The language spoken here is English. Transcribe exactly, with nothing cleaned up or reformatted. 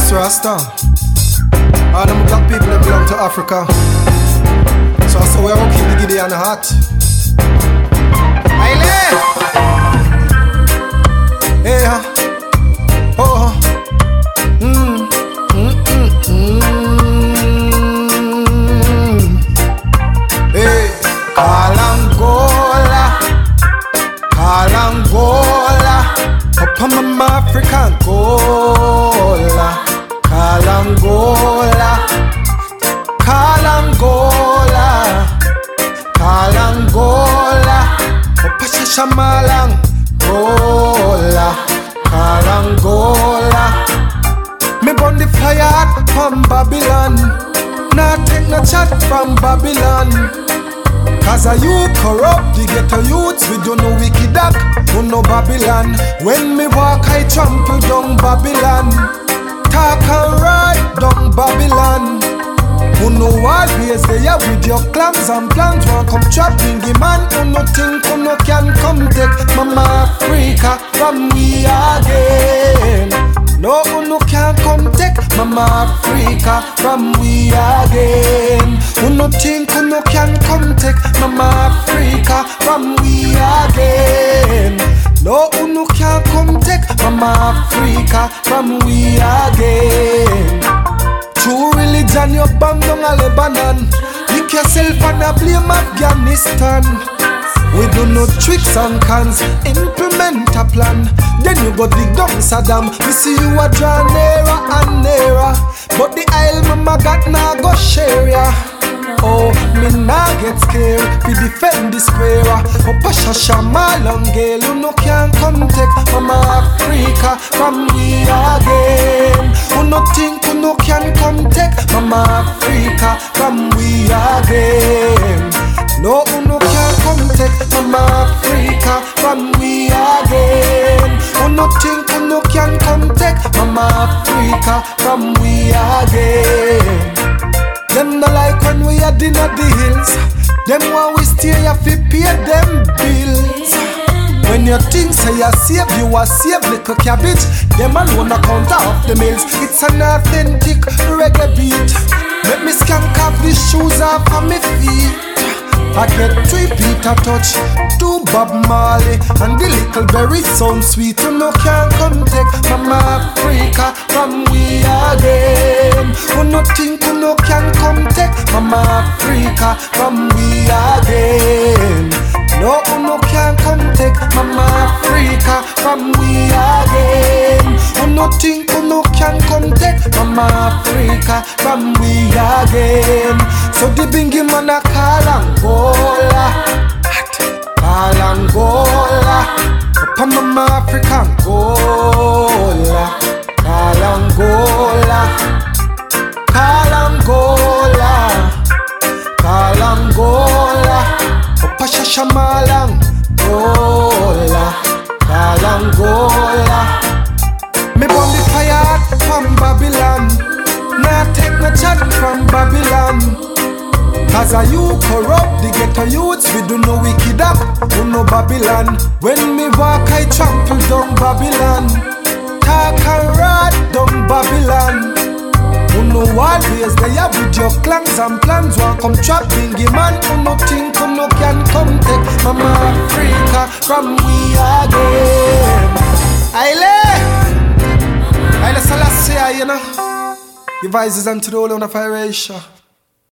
Yes, Rasta. All them black people that belong to Africa. So I say we are keep the giddy and the hot. Aile! Hey, ha. Oh, mm, mm, mm, mm. Hey, Kalangola, Kalangola, up on my African Gola, Kalangola, Kalangola, Kalangola, up on Shamalang Gola, Kalangola. Me burn the fire from Babylon. Nah take no chat from Babylon. Cause a you corrupt, the ghetto youths, we do no wicked act, who no Babylon. When me walk, I trample down Babylon. Talk and ride down Babylon. Who no always there with your clams and plans. Want come trapping the man, who no think, who no can come take Mama Africa from me again. No, who no can come take Mama Africa from we again. Who no think, who no can come take Mama Africa from we again. No, who no can come take Mama Africa from we again. True religion, you bang down a Lebanon. Lick yourself and a blame Afghanistan. We do no tricks and cons, implement a plan. Then you go dig down Saddam. We see you a draw nearer and nearer. But the Isle mama got nah go share ya. Oh, me nah get scared. We defend the square. Oh, Pasha Shamalang girl, you no can come take Mama Africa from we again. Who no think, who no can come take Mama Africa from we again. No, who no can come take Mama Africa from we again. Who no think, who no can come take Mama Africa from we again. Them no like when we are in the hills. Them want we stay here fi pay them bills. When you think say you save, you a save little cabbage. Them alone a count off the mills. It's an authentic reggae beat. Let me skank off the shoes off of my feet. I get three Peter touch, two Bob Marley, and the little berry sound sweet. You no can come take Mama Africa from we again. Who no think, who no can come take Mama Africa from we again. No, who no can come take Mama Africa from we again. Who no think, who no can come take Mama Africa from we again. So the bingy man a Kalangola, Kalangola, up on Mama African Gola, Kalangola, Kalangola, Kalangola, up a Shamalang Gola, Kalangola. Me burn the fire from Babylon. Nah take no chat from Babylon. Cause a you corrupt, the ghetto youths, we do no wicked act, who no Babylon. When me walk, I trample down Babylon. Talk and ride down Babylon. Who no always there with your clans and plans. Want come trapping the man, who no think, who no can come take Mama Africa from we again. Aile! Aile Selassie, you know. Your voices unto the whole on the fire, Aisha.